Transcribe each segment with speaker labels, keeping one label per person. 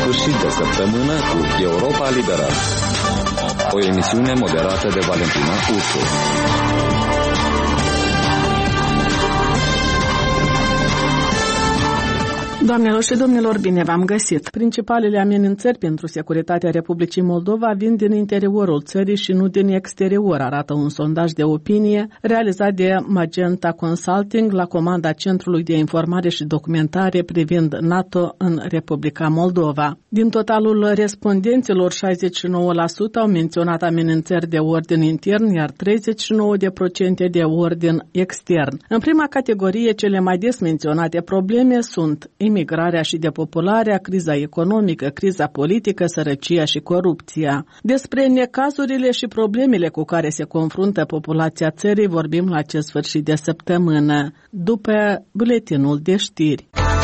Speaker 1: sfârșit de săptămână cu Europa Liberă, o emisiune moderată de Valentina Ursu.
Speaker 2: Doamnelor și domnilor, bine v-am găsit! Principalele amenințări pentru securitatea Republicii Moldova vin din interiorul țării și nu din exterior, arată un sondaj de opinie realizat de Magenta Consulting la comanda Centrului de Informare și Documentare privind NATO în Republica Moldova. Din totalul respondenților, 69% au menționat amenințări de ordin intern, iar 39% de ordin extern. În prima categorie, cele mai des menționate probleme sunt imigrarea și depopularea, criza economică, criza politică, sărăcia și corupția. Despre necazurile și problemele cu care se confruntă populația țării vorbim la acest sfârșit de săptămână, după buletinul de știri.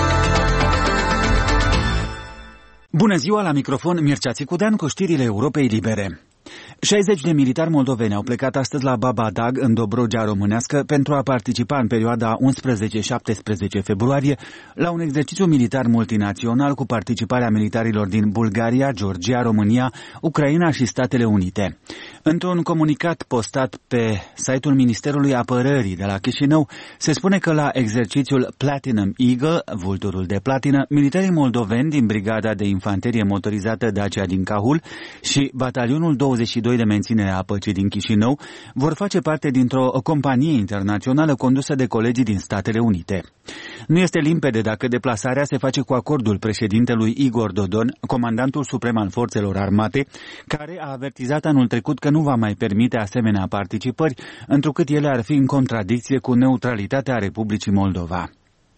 Speaker 3: Bună ziua, la microfon Mircea Țicudean cu știrile Europei Libere. 60 de militari moldoveni au plecat astăzi la Babadag, în Dobrogea românească, pentru a participa în perioada 11-17 februarie la un exercițiu militar multinațional cu participarea militarilor din Bulgaria, Georgia, România, Ucraina și Statele Unite. Într-un comunicat postat pe site-ul Ministerului Apărării de la Chișinău, se spune că la exercițiul Platinum Eagle, vulturul de platină, militarii moldoveni din Brigada de Infanterie Motorizată Dacia din Cahul și Batalionul 22 de menținere a păcii din Chișinău vor face parte dintr-o companie internațională condusă de colegii din Statele Unite. Nu este limpede dacă deplasarea se face cu acordul președintelui Igor Dodon, comandantul suprem al forțelor armate, care a avertizat anul trecut că nu va mai permite asemenea participări, întrucât ele ar fi în contradicție cu neutralitatea Republicii Moldova.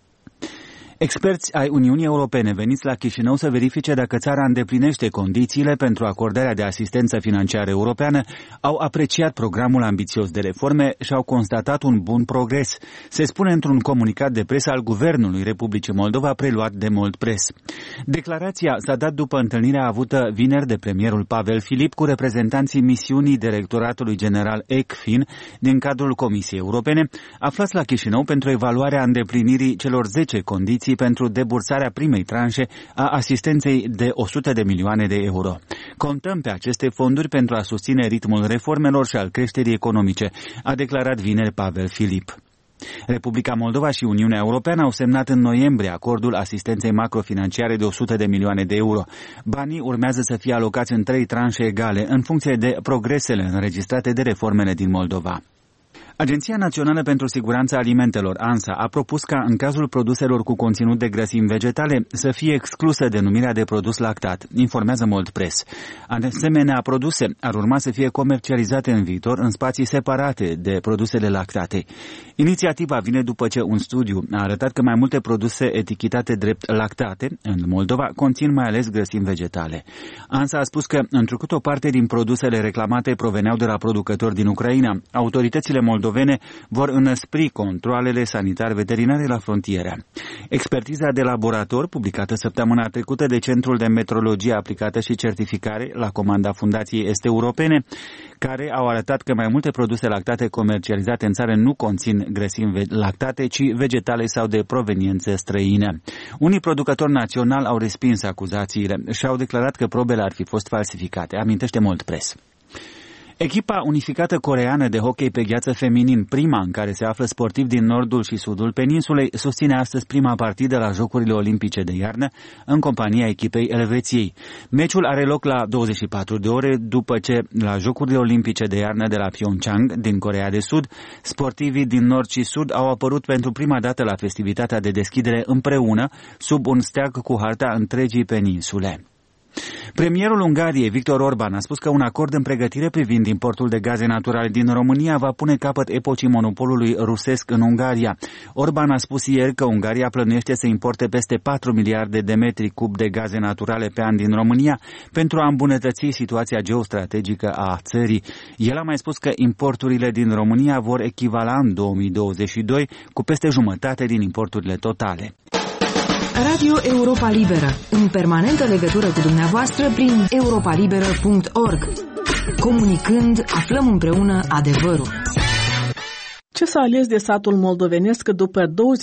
Speaker 3: Experți ai Uniunii Europene veniți la Chișinău să verifice dacă țara îndeplinește condițiile pentru acordarea de asistență financiară europeană, au apreciat programul ambițios de reforme și au constatat un bun progres, se spune într-un comunicat de presă al Guvernului Republicii Moldova preluat de Mold Press. Declarația s-a dat după întâlnirea avută vineri de premierul Pavel Filip cu reprezentanții misiunii Directoratului General ECFIN din cadrul Comisiei Europene, aflați la Chișinău pentru evaluarea îndeplinirii celor 10 condiții pentru debursarea primei tranșe a asistenței de 100 de milioane de euro. Contăm pe aceste fonduri pentru a susține ritmul reformelor și al creșterii economice, a declarat vineri Pavel Filip. Republica Moldova și Uniunea Europeană au semnat în noiembrie acordul asistenței macrofinanciare de 100 de milioane de euro. Banii urmează să fie alocați în 3 tranșe egale, în funcție de progresele înregistrate de reformele din Moldova. Agenția Națională pentru Siguranța Alimentelor, ANSA, a propus ca în cazul produselor cu conținut de grăsimi vegetale să fie exclusă denumirea de produs lactat, informează Mold Press. Asemenea, produse ar urma să fie comercializate în viitor în spații separate de produsele lactate. Inițiativa vine după ce un studiu a arătat că mai multe produse etichetate drept lactate în Moldova conțin mai ales grăsimi vegetale. ANSA a spus că, întrucât o parte din produsele reclamate proveneau de la producători din Ucraina, autoritățile moldovene vor înăspri controalele sanitar-veterinare la frontieră. Expertiza de laborator, publicată săptămâna trecută de Centrul de Metrologie Aplicată și Certificare la comanda Fundației Est Europene, care au arătat că mai multe produse lactate comercializate în țară nu conțin grăsimi lactate, ci vegetale sau de proveniență străină. Unii producători naționali au respins acuzațiile și au declarat că probele ar fi fost falsificate, amintește Mold Press. Echipa unificată coreeană de hockey pe gheață feminin, prima în care se află sportivi din nordul și sudul peninsulei, susține astăzi prima partidă la Jocurile Olimpice de iarnă în compania echipei Elveției. Meciul are loc la 24 de ore după ce la Jocurile Olimpice de iarnă de la Pyeongchang, din Coreea de Sud, sportivii din nord și sud au apărut pentru prima dată la festivitatea de deschidere împreună, sub un steag cu harta întregii peninsule. Premierul Ungariei, Viktor Orban, a spus că un acord în pregătire privind importul de gaze naturale din România va pune capăt epocii monopolului rusesc în Ungaria. Orban a spus ieri că Ungaria plănuiește să importe peste 4 miliarde de metri cub de gaze naturale pe an din România pentru a îmbunătăți situația geostrategică a țării. El a mai spus că importurile din România vor echivala în 2022 cu peste jumătate din importurile totale.
Speaker 4: Radio Europa Liberă, în permanentă legătură cu dumneavoastră prin europalibera.org. Comunicând, aflăm împreună adevărul.
Speaker 2: Ce s-a ales de satul moldovenesc după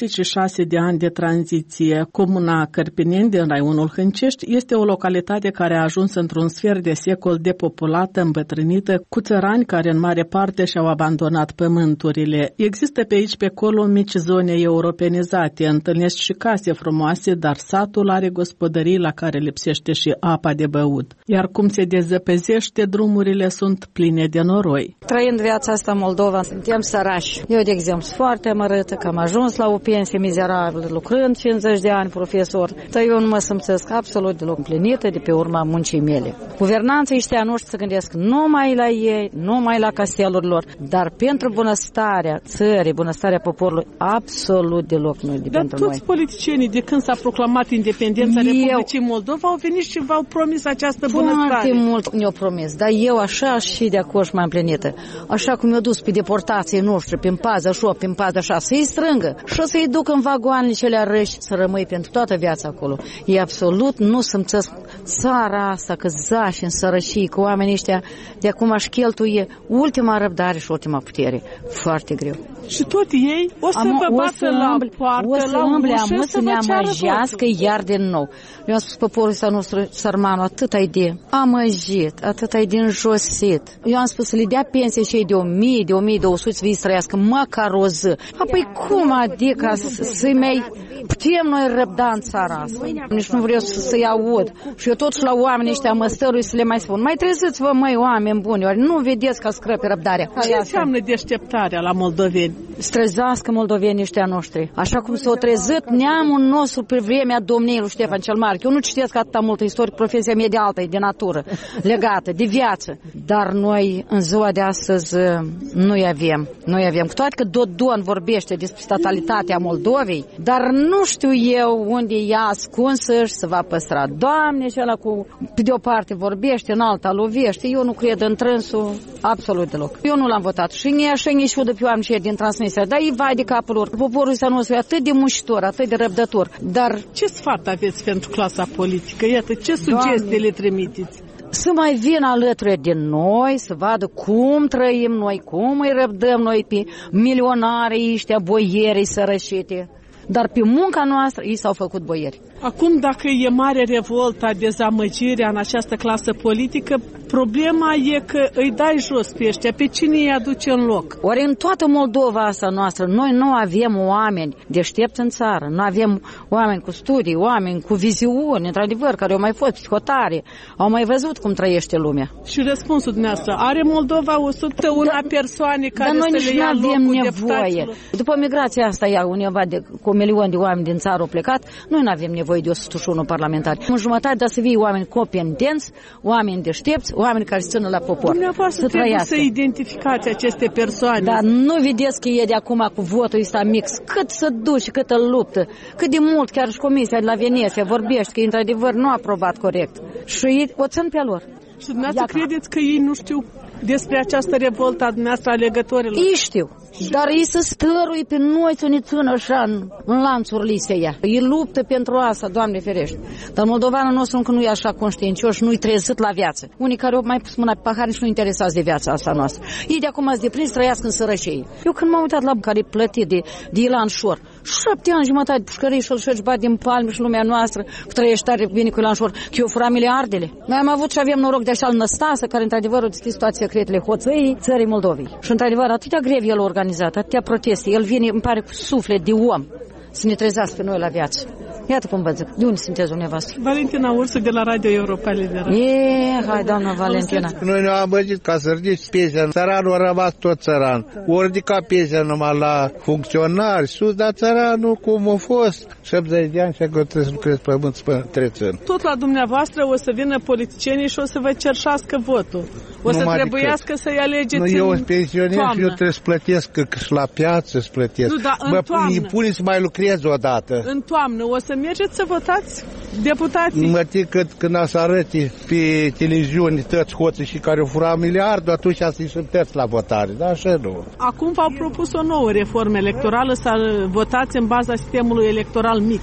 Speaker 2: 26 de ani de tranziție? Comuna Cărpineni din raionul Hâncești este o localitate care a ajuns într-un sfert de secol depopulată, îmbătrânită, cu țărani care în mare parte și-au abandonat pământurile. Există pe aici pe acolo mici zone europenizate, întâlnesc și case frumoase, dar satul are gospodării la care lipsește și apa de băut. Iar cum se dezăpezește, drumurile sunt pline de noroi.
Speaker 5: Trăind viața asta în Moldova, suntem sărași. Eu, de exemplu, sunt foarte amărâtă că am ajuns la o pensie mizerabilă, lucrând 50 de ani profesor. Eu nu mă simțesc absolut deloc împlinită de pe urma muncii mele. Guvernanții ăștia noștri se gândesc numai la ei, numai la castelul lor, dar pentru bunăstarea țării, bunăstarea poporului, absolut deloc nu e pentru noi.
Speaker 2: Dar toți politicienii, de când s-a proclamat independența Republicii Moldova, au venit și v-au promis această bunăstare.
Speaker 5: Foarte mult ne-au promis, dar eu așa și de acolo m-am împlinită. Așa cum i-au dus pe deportații noștri, prin pază așa, prin pază așa, să-i strângă și o să-i duc în vagoanele cele răși să rămâi pentru toată viața acolo. E absolut nu simțesc țara asta, că zași în sărășii, cu oamenii ăștia de acum aș cheltuie ultima răbdare și ultima putere. Foarte greu.
Speaker 2: Și tot ei o să vă bată la poartă,
Speaker 5: o să umble, să ne amăjească iar din nou. Eu am spus poporul ăsta nostru, sărmanul, atât ai de amăjit, atât ai de înjosit. Eu am spus să le dea pensie și ei de 1000, de 1200 să vii să trăiască măcar o zi. Apoi cum adică să-i mai putem noi răbda în țara asta? Nici nu vreau să-i aud. Și eu totuși la oamenii ăștia mă stărui să le mai spun. Mai treziți-vă, măi, oameni buni, ori nu vedeți că scrăpe răbdarea.
Speaker 2: Ce înseamnă deșteptarea la moldoveni?
Speaker 5: Strezească moldovenii ăștia noștri. Așa cum s-au trezit neamul nostru pe vremea domniei lui Ștefan cel Mare. Eu nu citesc atâta multă istorie, profesia mea de alta e de natură, legată, de viață. Dar noi, în ziua de astăzi, nu-i avem. Nu-i avem. Cu toate că Dodon vorbește despre statalitatea Moldovei, dar nu știu eu unde ea ascunsă și se va păstra. Doamne, și ăla pe de o parte vorbește, în alta lovește. Eu nu cred în trânsul absolut deloc. Eu nu l-am votat. Și nici și de pe oameni și din Transnistria. Dar îi vai de capul lor. Poporul ăsta nostru e atât de mușitor, atât de răbdător. Dar
Speaker 2: ce sfat aveți pentru clasa politică? Iată, ce sugestii le trimiteți?
Speaker 5: Să mai vină alături de noi, să vadă cum trăim noi, cum îi răbdăm noi pe milionarii ăștia, boierii sărășite. Dar pe munca noastră ei s-au făcut boieri.
Speaker 2: Acum, dacă e mare revolta, dezamăgirea în această clasă politică, problema e că îi dai jos pe ăștia, pe cine îi aduce în loc?
Speaker 5: Ori în toată Moldova asta noastră, noi nu avem oameni deștepți în țară, nu avem oameni cu studii, oameni cu viziuni, într-adevăr, care au mai fost psihotari, au mai văzut cum trăiește lumea.
Speaker 2: Și răspunsul dumneavoastră, are Moldova 101 persoane care să le ia locul deputaților?
Speaker 5: După migrația asta, undeva cu 1 milion de oameni din țară au plecat, noi nu avem nevoie de 101 parlamentari. În jumătate, dar să fie oameni competenți, oameni deștepți, oameni care se țină la popor.
Speaker 2: Dumneavoastră trebuie să identificați aceste persoane.
Speaker 5: Dar nu vedeți că e de acum cu votul ăsta mix. Cât să duce, cât îl luptă, cât de mult, chiar și Comisia de la Veneția vorbește că, într-adevăr, nu a aprobat corect. Și ei o țin pe lor.
Speaker 2: Și dumneavoastră credeți că ei nu știu despre această revoltă a dumneavoastră a legătorilor?
Speaker 5: Ei știu. Dar ei se stărui pe noi să ne țină așa în lanțurile astea. Ei luptă pentru asta, Doamne ferește. Dar moldovanul nostru încă nu e așa conștiincios, nu-i trezit la viață. Unii care au mai pus mâna pe pahar și nu interesați de viața asta noastră. Ei de acum ați deprins, trăiască în sărășie. Eu când m-am uitat la care e plătit de Ilan Șor, 7 ani jumătate de pușcării și-l șergi bat din palme și lumea noastră, că trăiește tare bine cu Ilan Șor, că eu fura miliardele. Noi am avut și avem noroc de așa-l Năstasă, care într-adevăr a deschis toate secretele hoțăii țării Moldovei. Și într-adevăr atâtea grevi el organizat, atâtea proteste. El vine, îmi pare, cu suflet de om să ne trezească pe noi la viață. Iată cum vă zic. De unde sunteți dumneavoastră?
Speaker 2: Valentina Ursu de la Radio Europa Liberă.
Speaker 5: Hai, doamna Valentina.
Speaker 6: Noi ne-am amăgit ca să ridici pensia. Țăranul a rămas tot țăran. O ridica pensia numai la funcționari sus, dar țăranul cum a fost 70 de ani și acolo trebuie să lucrezi pământ până trecând.
Speaker 2: Tot la dumneavoastră o să vină politicienii și o să vă cerșească votul. O să trebuiască să-i alegeți în
Speaker 6: eu sunt pensioner și eu trebuie să plătesc, că și la piață să plătesc.
Speaker 2: Nu, dar în toamnă.
Speaker 6: Îmi pune să mai lucrez odată.
Speaker 2: În toamnă o să mergeți să votați deputații?
Speaker 6: Mă ticăt când să arăte pe televiziune toți hoții și care au furat miliardul, atunci să-i sunteți la votare, dar așa nu.
Speaker 2: Acum v-au propus o nouă reformă electorală, să votați în baza sistemului electoral mix.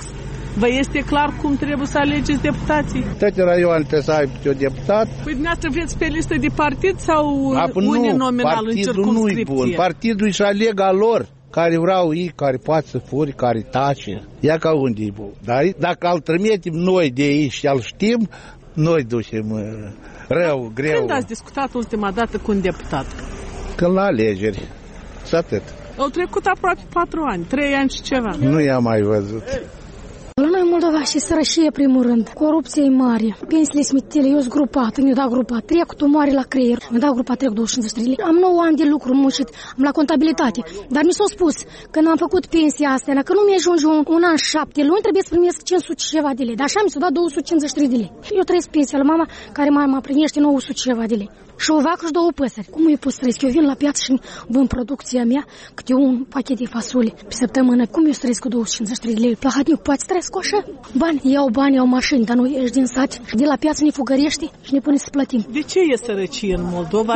Speaker 2: Vă este clar cum trebuie să alegeți deputații?
Speaker 6: Toate raioane trebuie să aibă un deputat.
Speaker 2: Păi dumneavoastră vreți pe listă de partid sau uninominal în circumscripție?
Speaker 6: Nu-i bun. Partidul își aleg a lor. Care vreau ei, care poate să furi, care tace. Ia ca unde e bun. Dar dacă îl trimitem noi de aici și îl știm, noi ducem rău, greu.
Speaker 2: Când ați discutat ultima dată cu un deputat?
Speaker 6: Când la alegeri. Și atât.
Speaker 2: Au trecut aproape 4 ani, 3 ani și ceva.
Speaker 6: Nu i-am mai văzut.
Speaker 7: La noi în Moldova și sărășie, primul rând. Corupție e mare. Pensiile smitele, eu sunt grupat, mi-o dau grupat. Trecutul moare la creier, mi-o dau grupat, trec 25 de Am 9 ani de lucru, muncit, am la contabilitate. Dar mi s-a spus, când am făcut pensia asta, că nu mi-ajunge un an 7 luni, trebuie să primesc 500 și ceva de lei. Dar așa mi s-a dat 253 de lei. Eu trăiesc pensia la mama, care mă primește 900 și ceva de lei. Și o vacă și 2 păsări. Cum eu pot să trăiesc? Eu vin la piață și vând producția mea câte un pachet de fasole pe săptămână. Cum eu să trăiesc cu 253 de lei? Plahadnic, poate să trăiesc cu așa? Bani, iau mașini, dar noi ești din sat și de la piață ne fugărești și ne pune să plătim.
Speaker 2: De ce e sărăcie în Moldova?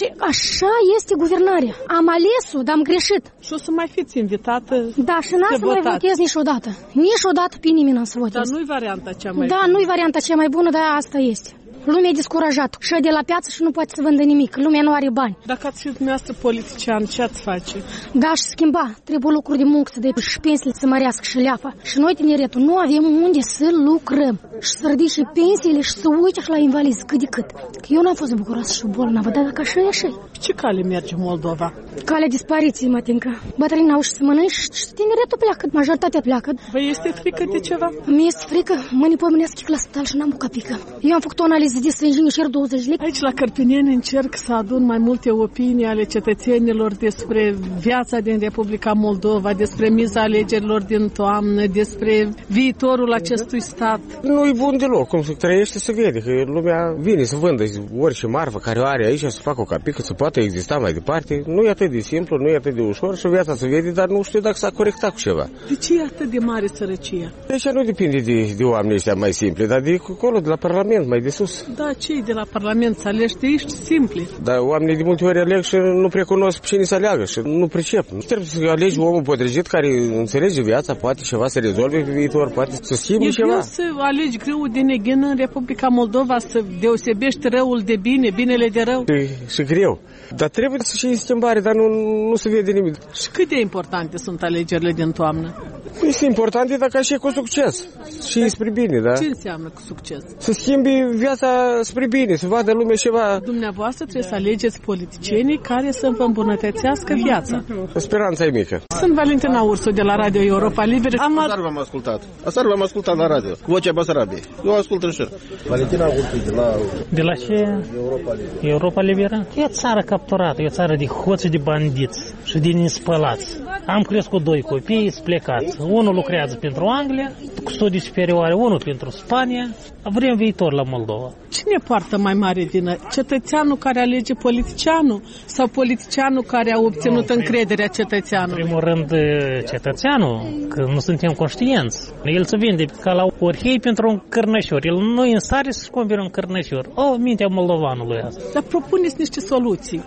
Speaker 7: Așa este guvernarea. Am ales-o, dar am greșit.
Speaker 2: Și o să mai fiți invitată.
Speaker 7: Da, și n-am să mai votez niciodată. Niciodată pe nimeni n-am să votez.
Speaker 2: Dar nu-i varianta cea mai bună.
Speaker 7: Da, nu-i varianta cea mai bună, dar asta este. Lumea e descurajată. Și de la piață și nu poate să vândă nimic. Lumea nu are bani.
Speaker 2: Dacă ați fi dumneavoastră politician, ce ați face?
Speaker 7: Da, și schimba. Trebuie lucruri de muncă, de și pensiile să mărească și leafa. Și noi, tineretul, nu avem unde să lucrăm. Și să ridice pensiile și să uite și la invalizi cât de cât. Că eu n-am fost bucuroasă și bolnavă, dar dacă așa e așa.
Speaker 2: Ce cale merge Moldova?
Speaker 7: Calea dispariției, mătincă. Bătrânii n-au și să mănânci și tineretul pleacă. Majoritatea pleacă.
Speaker 2: Vă este frică de ceva?
Speaker 7: Mi este frică. Mâine pomenesc la spital și n-am bucat pică. Eu am făcut o analiză de sânge și 20 de lei.
Speaker 2: Aici la Cărpineni încerc să adun mai multe opinii ale cetățenilor despre viața din Republica Moldova, despre miza alegerilor din toamnă, despre viitorul acestui stat.
Speaker 8: Nu-i bun deloc, cum se trăiește se vede, că lumea vine să vândă orice marfă care o are aici, să facă o capică, să poată exista mai departe. Nu e atât de simplu, nu e atât de ușor și viața se vede, dar nu știu dacă s-a corectat cu ceva.
Speaker 2: De ce e atât de mare sărăcia?
Speaker 8: Deci nu depinde de oamenii ăștia mai simpli, dar de acolo, de la Parlament, mai de sus.
Speaker 2: Da, cei de la Parlament să alegi de ești simpli.
Speaker 8: Dar oamenii de multe ori aleg și nu precunosc cine să aleagă și nu pricep. Nu trebuie să alegi omul potrivit care înțelege viața, poate ceva să rezolve pe viitor, poate să schimbe ceva.
Speaker 2: E greu să alegi greul de neghină în Republica Moldova, să deosebești răul de bine, binele de rău.
Speaker 8: Și greu. Dar trebuie să și schimbare, dar nu se vede nimic.
Speaker 2: Și cât de importante sunt alegerile din toamnă?
Speaker 8: Este important dacă și cu succes. Și spre bine, da?
Speaker 2: Ce înseamnă cu succes?
Speaker 8: Să schimbi viața spre bine, să vadă lumea ceva.
Speaker 2: Dumneavoastră trebuie să alegeți politicienii care să vă îmbunătățească viața.
Speaker 8: Speranța e mică.
Speaker 2: Sunt Valentina Ursu de la Radio Europa Liberă.
Speaker 9: Aseară v-am ascultat. Aseară v-am ascultat la radio, cu vocea Basarabiei. Eu ascult în șir. Valentina Ursu de la...
Speaker 10: De la ce? Europa Liberă? E o țară capturată, e o țară de hoți, de bandiți și de nespălați. Am crescut 2 copii, sunt plecați. Unul lucrează pentru Anglia, cu studii superioare, unul pentru Spania. Vrem viitor la Moldova.
Speaker 2: Cine poartă mai mare vină? Cetățeanul care alege politicianul sau politicianul care a obținut încrederea cetățeanului?
Speaker 10: În primul rând, cetățeanul, că nu suntem conștienți. El se vinde ca la orhei pentru un cărnășor. El nu e în stare să-și cumpere un cărnășor. O, mintea moldovanului asta.
Speaker 2: Dar propuneți niște soluții.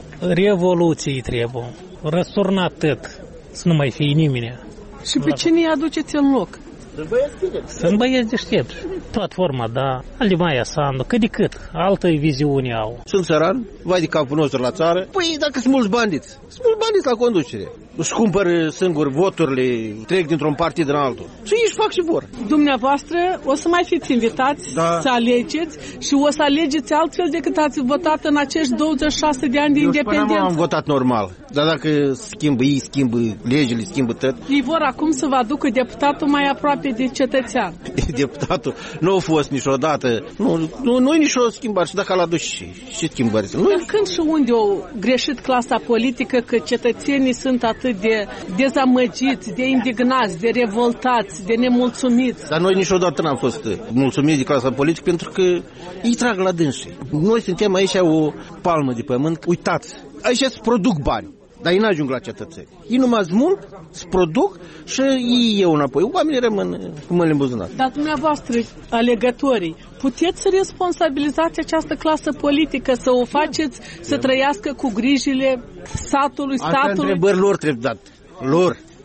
Speaker 10: Revoluții trebuie. Răsturnat tot. Să nu mai fie nimeni.
Speaker 2: Și pe cine îi aduceți în loc?
Speaker 10: Sunt băieți deștepți. Platforma, da. Alimaia Sandu, cât de cât. Altă viziune au.
Speaker 9: Sunt țăran, vai de capul nostru la țară. Păi dacă sunt mulți bandiți, sunt mulți bandiți la conducere. Își cumpără singuri voturile, trec dintr-un partid în altul. Și ei își fac și vor.
Speaker 2: Dumneavoastră o să mai fiți invitați să alegeți și o să alegeți altfel decât ați votat în acești 26 de ani de independență.
Speaker 9: Eu am votat normal, dar dacă schimbă ei, schimbă legile, schimbă tot.
Speaker 2: Ei vor acum să vă aducă deputatul mai aproape de cetățean.
Speaker 9: Deputatul nu a fost niciodată. Nu e nicio schimbare. Și dacă l-a dus și schimbări.
Speaker 2: Dar când și unde au greșit clasa politică că cetățenii sunt atât de dezamăgiți, de indignați, de revoltați, de nemulțumiți?
Speaker 9: Dar noi niciodată n-am fost mulțumiți de clasa politică pentru că îi trag la dânsii. Noi suntem aici o palmă de pământ. Uitați, aici se produc bani. Dar ei n-ajung la cetățeni. Ei numai smulg, se produc și ei iau înapoi. Oamenii rămân cu mâinile în buzunar.
Speaker 2: Dar dumneavoastră, alegătorii, puteți să responsabilizați această clasă politică, să o faceți să trăiască cu grijile satului, statului?
Speaker 9: Asta întrebări lor trebuie dat. Lor.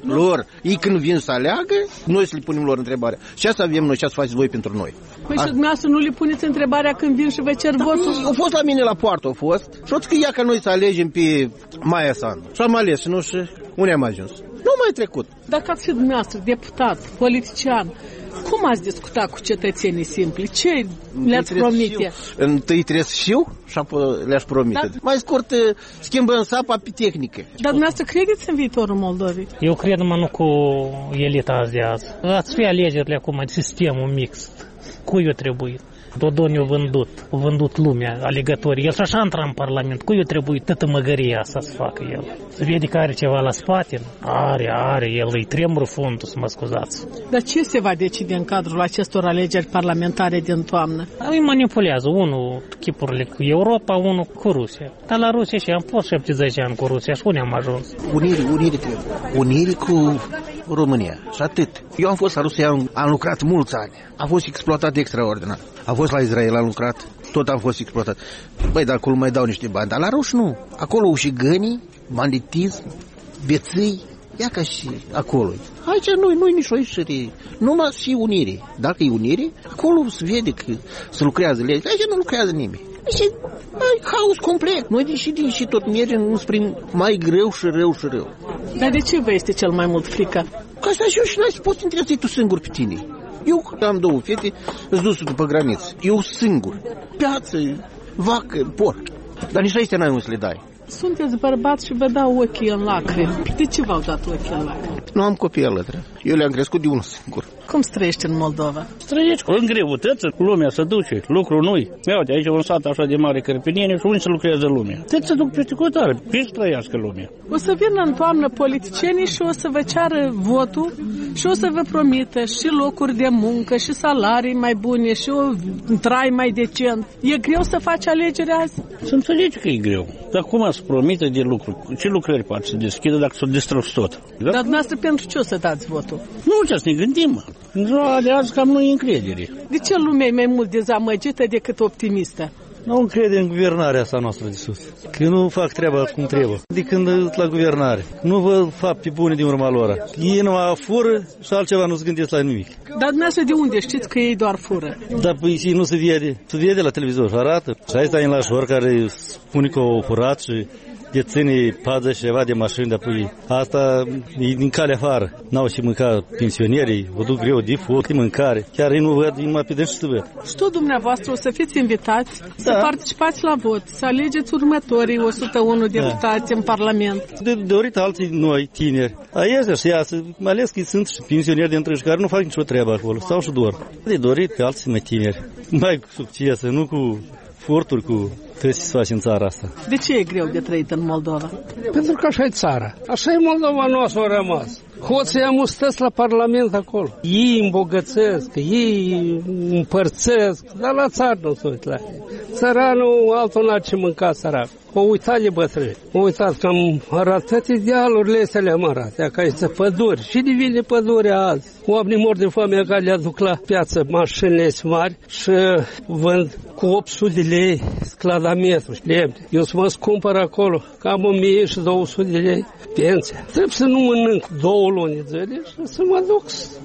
Speaker 9: lor. Ei când vin să aleagă, noi să le punem lor întrebarea. Și asta avem noi, ce ați faceți voi pentru noi.
Speaker 2: Păi și dumneavoastră nu le puneți întrebarea când vin și vă cer votul?
Speaker 9: Au fost la mine la poartă, au fost. Și că ia ca noi să alegem pe Maia Sandu. Și am ales și nu și unde am ajuns. Nu mai trecut.
Speaker 2: Dacă ați fi dumneavoastră deputat, politician, cum ați discutat cu cetățenii simpli? Ce le-ați promite?
Speaker 9: Întâi trebuie să știu și apoi le-aș promite. Da. Mai scurt, schimbăm sapa pe tehnică.
Speaker 2: Dar dumneavoastră credeți în viitorul Moldovei?
Speaker 10: Eu cred numai nu cu elita azi de azi. Ați fi alegerile acum, sistemul mixt. Cui eu trebuie? Dodon i-a vândut lumea, alegătorii. El și așa intra în Parlament. Cui eu trebuie tătă măgăria asta să facă el? Se vede că are ceva la spate? Are, el îi tremură fundul, să mă scuzați.
Speaker 2: Dar ce se va decide în cadrul acestor alegeri parlamentare din toamnă?
Speaker 10: Îi manipulează, unul chipurile cu Europa, unul cu Rusia. Dar la Rusia și am fost 70 ani cu Rusia și unde am ajuns?
Speaker 9: Unirii trebuie. Unirii cu România și atât. Eu am fost la Rusia, am lucrat mulți ani. Am fost exploatat extraordinar. Am fost la Israel, am lucrat, tot am fost exploatat. Băi, dar acolo mai dau niște bani, dar la ruși nu. Acolo ușigănii, banditism, bețâi, ia ca și acolo. Aici nu-i nicio ieșire, numai și unire. Dacă e unire, acolo se vede că se lucrează legea, aici nu lucrează nimeni. Și haos complet. Noi și tot mergem spre mai greu și rău.
Speaker 2: Dar de ce vă este cel mai mult frică?
Speaker 9: Că asta și eu și n-ai poți interesa tu singur pe tine. Eu am două fete, îți dus după graniță. Eu singur. Piață, vacă, porc. Dar nici astea n-ai unde să le dai.
Speaker 2: Sunteți bărbați și vă dau ochii în lacrimi. De ce v-au dat ochii în lacrimi?
Speaker 9: Nu am copii alături. Eu le-am crescut de unul singur.
Speaker 2: Cum trăiești în Moldova?
Speaker 11: Trăiești în greutăți, lumea se duce, lucru nu-i. Uite, aici e un sat așa de mare Cărpineni și unde se lucrează lumea. Trebuie să duc peste cotare, pe trăiască lumea.
Speaker 2: O să vină în toamnă politicienii și o să vă ceară votul și o să vă promită și locuri de muncă, și salarii mai bune, și un trai mai decent. E greu să faci alegeri azi?
Speaker 11: Să înțelegi că e greu. Dar cum să promite de lucru? Ce lucrări poate să deschidă dacă s-o distrus tot? Da?
Speaker 2: Dar dumneavoastră pentru ce o să dați votul?
Speaker 11: Nu, ce să ne gândim. În ziua de azi cam nu-i încredere.
Speaker 2: De ce lumea e mai mult dezamăgită decât optimistă?
Speaker 12: Nu încrede în guvernarea asta noastră de sus. Că nu fac treaba cum trebuie. De când la guvernare. Nu văd fapte bune din urma lor. Ei numai fură și altceva nu se gândesc la nimic.
Speaker 2: Dar dumneavoastră de unde știți că ei doar fură?
Speaker 12: Dar păi și nu se vede. Se vede la televizor și arată. Și aici e în lașor care spune că au furat și deține 40 ceva de mașini, dar păi asta e din calea afară. N-au și mânca pensionierii, o duc greu de foc, de mâncare. Chiar ei nu văd, numai pe dânsi să văd.
Speaker 2: Și tot dumneavoastră o să fiți invitați să participați la vot, să alegeți următorii 101 deputați în Parlament.
Speaker 12: De dorit alții noi, tineri. Aici să iasă, mai ales că sunt și pensionieri de întregi care nu fac nicio treabă acolo, stau și dor. De dorit că alții mai tineri, mai cu succes, nu cu furturi, cu trebuie să faci în țara asta.
Speaker 2: De ce e greu de trăit în Moldova?
Speaker 13: Pentru că așa e țara. Așa e Moldova noastră a rămas. Hoții am ustăți la Parlament acolo. Ei îmbogățesc, ei împărțesc, dar la țară nu se uit la ei. Țăranul altul n-a ce mânca sărac. O uitat de bătrâni. O uitat că am arătat idealurile astea le-am arătat. Ca este păduri. Și divine pădurea azi. Oamenii mor de foame care le aduc la piață mașinile mari și vând cu 800 de lei scladametru. Eu să mă cumpăr acolo cam 1200 de lei pensia. Trebuie să nu mănânc 2 luni de zile și să mă duc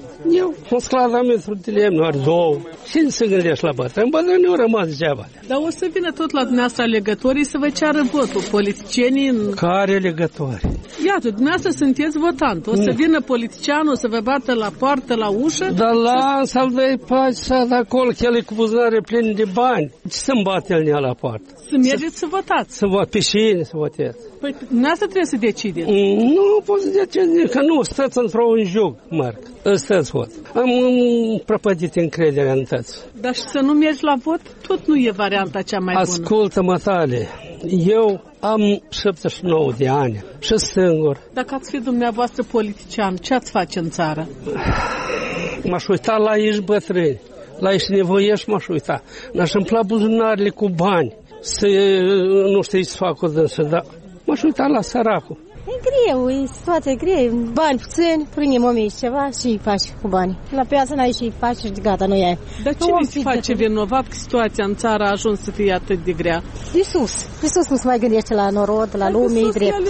Speaker 13: eu un scladametru de lemn, are 2. Cine se gândește la bătrâni? Bătrâni au rămas degeaba.
Speaker 2: Dar o să vină tot la dumneavoastră alegătorii să vă ceară votul. Politicienii în...
Speaker 13: Care alegători?
Speaker 2: Iată, dumneavoastră sunteți votant. O să vină politicianul să vă bată la poartă, la ușă.
Speaker 13: Dar să-l dai pace de acolo, că el e cu buzunare pline de bani. Ce să-mi bate el la poartă?
Speaker 2: Să mergeți să votați.
Speaker 13: Să vot pe cine să votez?
Speaker 2: Păi, dumneavoastră trebuie să decideți.
Speaker 13: Nu pot să decide, că nu, stați într-un jug, Marc. Stați vot. Am prăpădit încrederea în tăți.
Speaker 2: Dar și să nu mergi la vot, tot nu e varianta cea mai bună.
Speaker 13: Ascultă-mă tale, eu am 79 de ani și singur.
Speaker 2: Dacă ați fi dumneavoastră politician, ce ați face în țară?
Speaker 13: M-aș uita la ești bătrâni, la ești nevoiești m-aș uita. N-aș împla buzunarele cu bani, să nu știu să fac o dânsă, dar m-aș uita la săracul.
Speaker 14: greu, e situația grea. Bani puțini, prindem 1000 și ceva și faci cu bani. La piață n-ai și faci și gata, nu ai.
Speaker 2: Dar cine se face vinovat că situația în țară a ajuns să fie atât de grea?
Speaker 14: Iisus nu se mai gândește la norod, la lume, e drept.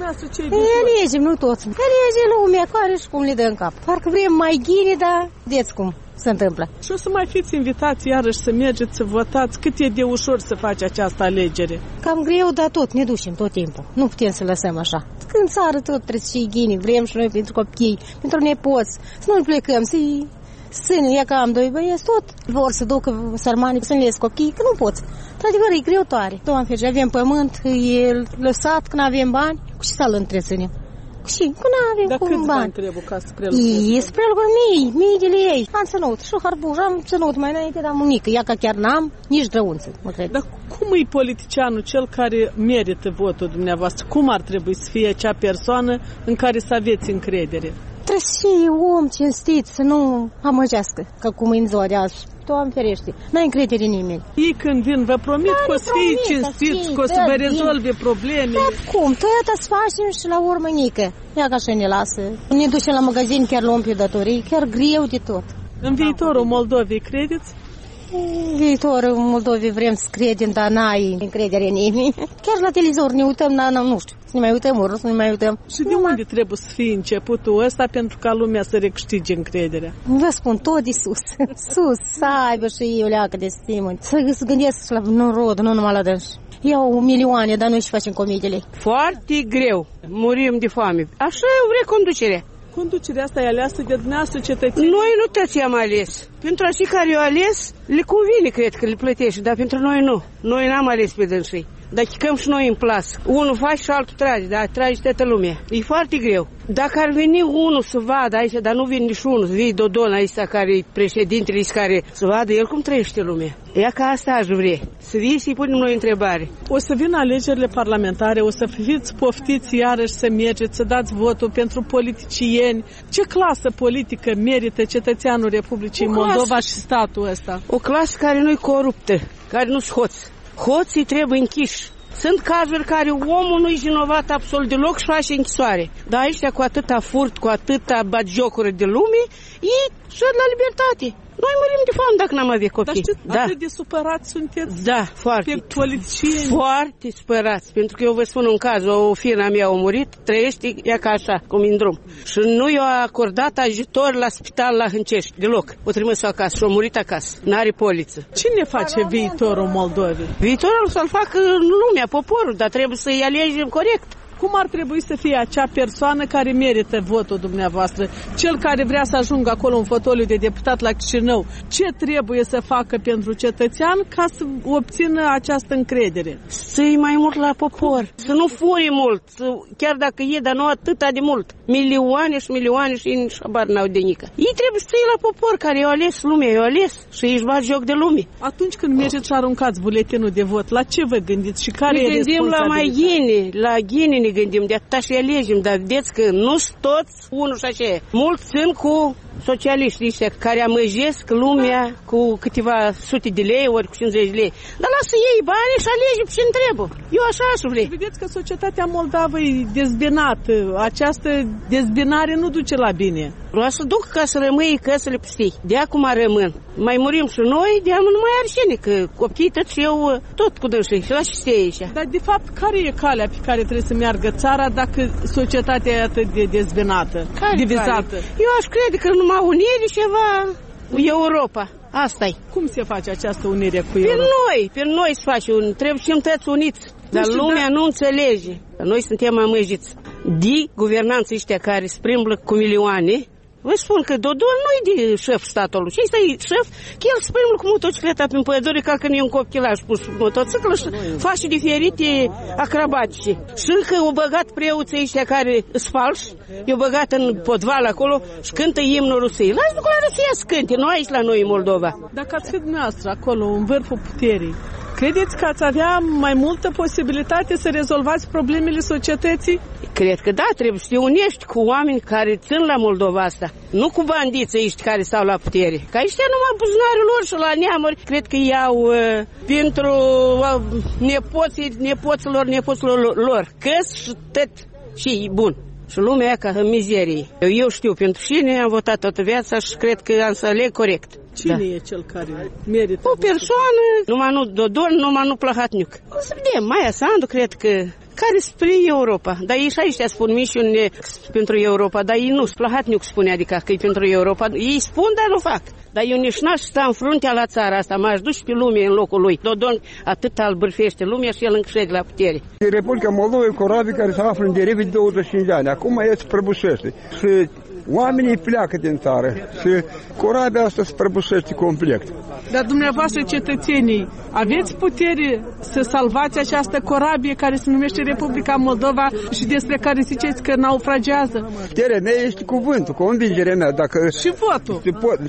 Speaker 14: Alegem, nu toți. Alege lumea care și cum le dă în cap. Parcă vrem mai ghine, dar vedeți cum se întâmplă.
Speaker 2: Și o să mai fiți invitați iarăși să mergeți să votați? Cât e de ușor să faci această alegere?
Speaker 14: Cam greu, dar tot, ne ducem tot timpul. Nu putem să lăsăm așa. Când țară tot trebuie să ghine, vrem și noi pentru copii, pentru nepoți, să nu plecăm, să-i sânii, că am 2 băieți, tot vor să ducă sărmanii să înlesc copii, că nu poți. Într-adevăr, e greu tare. Doamne ferește, avem pământ, e lăsat, când avem bani, cu ce să-l întreținem? Și că nu avem
Speaker 2: cum bani. Dar câți bani trebuie ca să prelucrăm?
Speaker 14: E să prelucrăm mii de lei. Am ținut și harbuj, am ținut mai înainte, dar munică. Ia că chiar n-am nici drăunță, mă cred.
Speaker 2: Dar cum e politicianul cel care merită votul dumneavoastră? Cum ar trebui să fie acea persoană în care să aveți încredere?
Speaker 14: Trebuie să fie om cinstit, să nu amăgească, că cum e în ziua de azi. Doamne ferește, n-ai încredere în nimeni.
Speaker 2: Ei când vin, vă promit că o să fie cinstiți, că o să vă rezolve problemele.
Speaker 14: Dar cum? Toată să facem și la urmă nică. Ia că așa ne lasă. Ne ducem la magazin, chiar luăm pe datorii, chiar greu de tot.
Speaker 2: În viitorul Moldovei credeți?
Speaker 14: În viitorul Moldovei vrem să credem, dar n-ai încredere în nimeni. Chiar la televizor ne uităm, nu știu, să ne mai uităm, ori să ne mai uităm.
Speaker 2: Și de unde trebuie să fie începutul ăsta pentru ca lumea să recâștige încrederea?
Speaker 14: Vă spun, tot de sus. Sus, să aibă și ei o leacă de stimă. Să gândesc la norod, nu numai la dânsi. Iau milioane, dar noi și facem comediile.
Speaker 15: Foarte greu. Murim de foame. Așa vrea conducerea.
Speaker 2: Conducerea asta e aleasă de dumneavoastră cetățenii?
Speaker 15: Noi nu toți am ales. Pentru acei care i-au ales, le convine, cred că le plătești, dar pentru noi nu. Noi n-am ales pe dânsii. Dar chicăm și noi în plasă. Unul face și altul trage, dar trage toată lumea. E foarte greu. Dacă ar veni unul să vadă aici, dar nu vine nici unul, să vii Dodon aici, care e președintele, care să vadă el cum trăiește lumea. Ea ca asta aș vrea. Să vii și-i punem noi întrebare.
Speaker 2: O să vină alegerile parlamentare, o să fiți poftiți iarăși să mergeți, să dați votul pentru politicieni. Ce clasă politică merită cetățeanul Republicii Moldova și statul ăsta?
Speaker 15: O clasă care nu-i coruptă, care nu-s hoți. Hoții trebuie închiși. Sunt cazuri care omul nu-i vinovat absolut deloc și face închisoare. Dar aici, cu atâta furt, cu atâta batjocură de lume, ei sunt la libertate. Noi murim de foame dacă n-am avea copii.
Speaker 2: Dar știți, atât de supărați sunteți?
Speaker 15: Da, foarte.
Speaker 2: Pe politicieni?
Speaker 15: Foarte supărați. Pentru că eu vă spun un caz, o fiică mea a murit, trăiește ea ca așa, cum în drum. Și nu i-a acordat ajutor la spital la Hâncești, deloc. O trimis-o acasă și a murit acasă. N-are poliță.
Speaker 2: Cine face viitorul Moldovei?
Speaker 15: Viitorul să-l facă lumea, poporul, dar trebuie să-i alegem corect.
Speaker 2: Cum ar trebui să fie acea persoană care merită votul dumneavoastră? Cel care vrea să ajungă acolo în fotoliu de deputat la Chișinău. Ce trebuie să facă pentru cetățean ca să obțină această încredere?
Speaker 15: Să-i mai mult la popor, să nu furi mult, chiar dacă e, dar nu atâta de mult. Milioane și milioane și nici habar n-au de nică. Ei trebuie să iei la popor care i-au ales lumea, i-au ales și își bat joc de lume.
Speaker 2: Atunci când mergeți și aruncați buletinul de vot, la ce vă gândiți și care e
Speaker 15: responsabilitatea? La mai ghine, la ghine ne gândim, de atâta și alegem, dar vedeți că nu-s toți unul și așa. Mulți sunt cu socialiștii ăștia care amăjesc lumea cu câteva sute de lei ori cu 50 de lei. Dar lasă ei bani și alege ce întrebă. Eu așa aș vrea.
Speaker 2: Vedeți că societatea moldavă e dezbinată. Această dezbinare nu duce la bine.
Speaker 15: Vreau să duc ca să rămâi căsele pustii. De acum rămân. Mai murim și noi, de acum nu mai are cine, că copiii tot și eu tot cu dânsii și la și stea aici.
Speaker 2: Dar de fapt, care e calea pe care trebuie să meargă țara dacă societatea e atât de dezbinată, divizată?
Speaker 15: Eu aș crede că numai unire ceva Europa. Asta-i.
Speaker 2: Cum se face această unire cu Europa?
Speaker 15: Pe noi se face unire. Trebuie să toți uniți. Dar lumea nu înțelege. Noi suntem amăjiți de guvernanții ăștia care sprimblă cu milioane. Vă spun că Dodon nu e de șef statului. Și ăsta e șef, că el sprimblă cu motocicleta prin pădure ca când e un copilaj pus pe motociclă și face diferite acrobatice. Și încă au băgat preoții ăștia care îți falși, i-au băgat în podval acolo și cântă imnul Rusiei. Lasă-l cu la Rusia să cânte, nu aici la noi în Moldova.
Speaker 2: Dacă ați fi dumneavoastră acolo, în vârful puterii, credeți că ați avea mai multă posibilitate să rezolvați problemele societății?
Speaker 15: Cred că da, trebuie să te unești cu oameni care țin la Moldova asta. Nu cu bandiții ăștia care stau la putere. Că ăștia numai buzunarul lor și la neamuri, cred că iau nepoților lor, căs și tot. și e bun. Și lumea e ca în mizerie. Eu știu pentru cine am votat toată viața și cred că am să aleg corect.
Speaker 2: Cine e cel care merită?
Speaker 15: O persoană, numai nu Dodon, numai nu Plahatniuc. O să vedem, Maia Sandu, cred că, care spre Europa. Dar ei și aici spun misiuni pentru Europa, dar ei nu. Plahatniuc spune, adică că e pentru Europa. Ei spun, dar nu fac. Dar eu nici n-aș sta în fruntea la țara asta, m-aș duce pe lume în locul lui. Dodon atât albârfește lumea și el încă șede la putere.
Speaker 16: Republica Moldova e corabie care se află în derive de 25 de ani. Acum el se prăbușește. Și oamenii pleacă din țară și corabia asta se prăbușește complet.
Speaker 2: Dar dumneavoastră, cetățenii, aveți putere să salvați această corabie care se numește Republica Moldova și despre care ziceți că naufragează?
Speaker 16: Puterea mea este cuvântul, convingerea mea. Dacă
Speaker 2: și votul.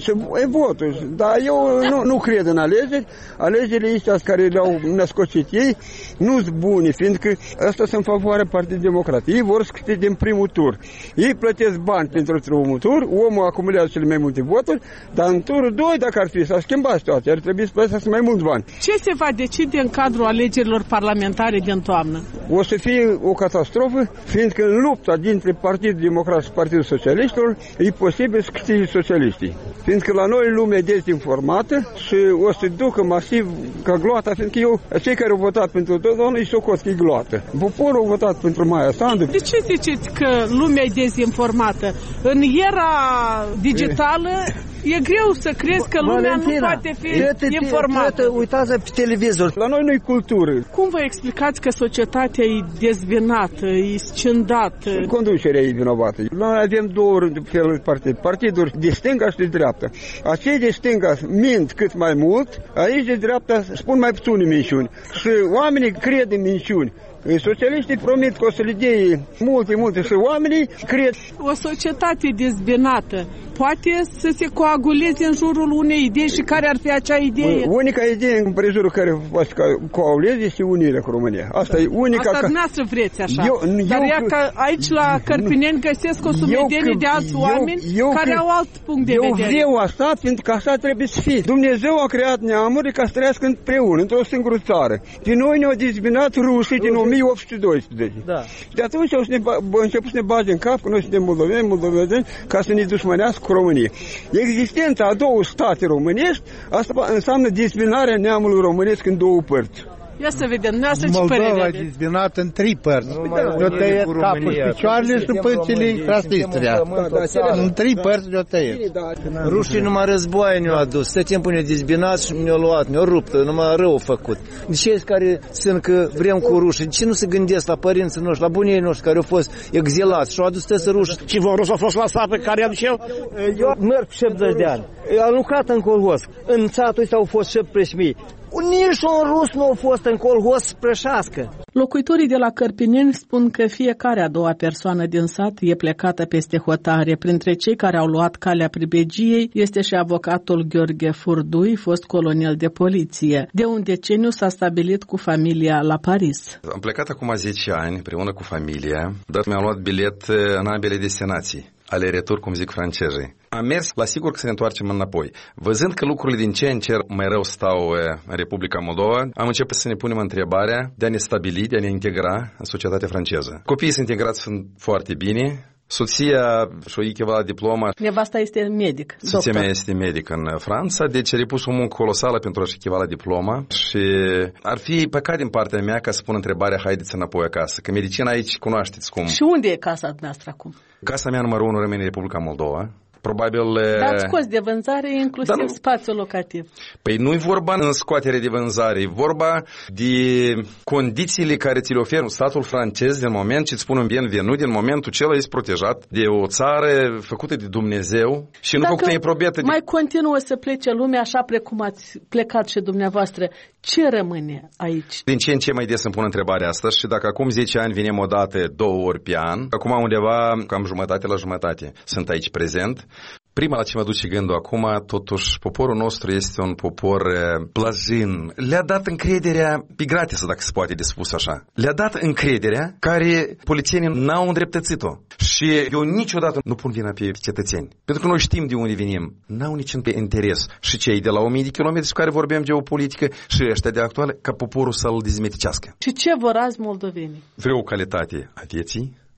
Speaker 16: E votul. Dar eu nu cred în alegeri. Alegerile astea care le-au născocit ei nu sunt bune, fiindcă asta sunt în favoarea Partidului Democrat. Ei vor să câștige din primul tur. Ei plătesc bani pentru primul tur, omul acumulează cele mai multe voturi, dar în turul 2, dacă ar fi, s-a schimbat situația, ar trebui să plătească mai mulți bani.
Speaker 2: Ce se va decide în cadrul alegerilor parlamentare din toamnă?
Speaker 16: O să fie o catastrofă, fiindcă în lupta dintre Partidul Democrat și Partidul Socialiștilor e posibil să câștige socialiștii. Fiindcă la noi lumea e dezinformată și o să ducă masiv ca gloata, fiindcă cei care au votat pentru Dodon îi socot că e gloată. Poporul a votat pentru Maia Sandu.
Speaker 2: De ce ziceți că lumea e dezinformată? În era digitală e greu să crezi că lumea nu poate fi informată.
Speaker 9: Uitați pe televizor.
Speaker 16: La noi nu-i cultură.
Speaker 2: Cum vă explicați că societatea e dezbinată, e scindată?
Speaker 16: Conducerea e vinovată. Noi avem două feluri de partid. Partiduri de stânga și de dreapta. Acei de stânga mint cât mai mult, aici de dreapta spun mai puține minciuni. Și oamenii cred în minciuni. Socialiștii promit că o să le dea multe și oamenii cred.
Speaker 2: O societate dezbinată poate să se coaguleze în jurul unei idei și care ar fi acea idee?
Speaker 16: Unica idee în prejurul care poate coaguleze este unirea cu România. Asta e unica.
Speaker 2: Asta dumneavoastră vreți așa. Dar că aici la Cărpineni găsesc o sumedenie de alți oameni care au alt punct de vedere.
Speaker 16: Eu vreau asta, pentru că așa trebuie să fie. Dumnezeu a creat neamuri ca să trăiască împreună, într-o singură țară. Din noi ne-au dezbinat rușii din 1812. Da. De atunci au început să ne bage în cap că noi suntem moldoveni, ca să ne dușmănească cu România. Existența a două state românești, asta înseamnă dezbinarea neamului românesc în două părți.
Speaker 2: Ia să vedem, dumneavoastră ce părere
Speaker 6: Moldova e dezbinată în 3 părți. Le-o tăiet capul și picioarele și pățile Transnistria. În 3 le-o tăiet.
Speaker 9: Rușii numai războaie ne-au adus. Să timpul ne-au dezbinat și ne-au luat, ne-au rupt, numai rău au făcut. De ce care sunt că vrem cu rușii? De ce nu se gândesc la părinții noștri, la bunii noștri care au fost exilați și au adus tăi să ruși?
Speaker 11: Și vă ruși au fost la sat pe care i-am eu?
Speaker 9: Eu merg 70 de ani. Am lucrat în colhoz. În satul ăsta au fost 17.000. Nici un rus nu a fost în colhoz să prășească.
Speaker 2: Locuitorii de la Cărpineni spun că fiecare a doua persoană din sat e plecată peste hotare. Printre cei care au luat calea pribegiei este și avocatul Gheorghe Furdui, fost colonel de poliție. De un deceniu s-a stabilit cu familia la Paris.
Speaker 17: Am plecat acum 10 ani împreună cu familia, dar mi-am luat bilet în ambele destinații. Ale retur, cum zic francezii. Am mers la sigur că să ne întoarcem înapoi. Văzând că lucrurile din ce în ce mai rău stau în Republica Moldova, am început să ne punem întrebarea de a ne stabili, de a ne integra în societatea franceză. Copiii sunt integrați, sunt foarte bine. Soția și-o echivalat diploma.
Speaker 2: Nevasta este medic.
Speaker 17: Soția mea este medic în Franța, deci a repus o muncă colosală pentru a-și echivala diploma și ar fi păcat din partea mea ca să pun întrebarea, haideți înapoi acasă, că medicina aici cunoașteți cum.
Speaker 2: Și unde e casa noastră acum?
Speaker 17: Casa mea numărul 1 rămâne Republica Moldova. Probabil...
Speaker 2: Dar ați scos de vânzare inclusiv spațiul locativ.
Speaker 17: Păi nu-i vorba în scoatere de vânzare, e vorba de condițiile care ți le oferă statul francez din moment ce îți spun un bienvenut, din momentul ce ăla ești protejat de o țară făcută de Dumnezeu și nu făcută improbiată de...
Speaker 2: mai continuă să plece lumea așa precum ați plecat și dumneavoastră, ce rămâne aici?
Speaker 17: Din ce în ce mai des îmi pun întrebarea asta și dacă acum 10 ani venim o dată 2 ori pe an, acum undeva cam jumătate la jumătate sunt aici prezent. Prima la ce mă duce gândul acum, totuși, poporul nostru este un popor blajin. Le-a dat încrederea, pe gratis, dacă se poate de spus așa. Le-a dat încrederea care polițienii n-au îndreptățit-o. Și eu niciodată nu pun vina pe cetățeni. Pentru că noi știm de unde venim. N-au niciun interes. Și cei de la 1000 de kilometri cu care vorbim geopolitică și ăștia de actuale, ca poporul să-l dezmeticească.
Speaker 2: Și ce vor azi moldovenii?
Speaker 17: Vreau o calitate a vieții,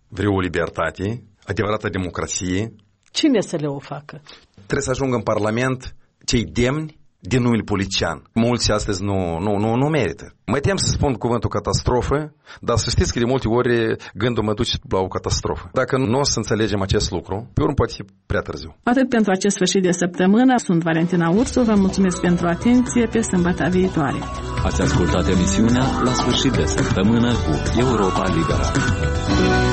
Speaker 17: vreau o libertate, adevărată democrație.
Speaker 2: Cine să le o facă?
Speaker 17: Trebuie să ajungă în Parlament cei demni din numele politician. Mulți astăzi nu merită. Mă tem să spun cuvântul catastrofă, dar să știți că de multe ori gândul mă duce la o catastrofă. Dacă nu o să înțelegem acest lucru, pe urmă poate fi prea târziu.
Speaker 2: Atât pentru acest sfârșit de săptămână. Sunt Valentina Ursu, vă mulțumesc pentru atenție, pe sâmbătă viitoare.
Speaker 1: Ați ascultat emisiunea La sfârșit de săptămână cu Europa Liberă.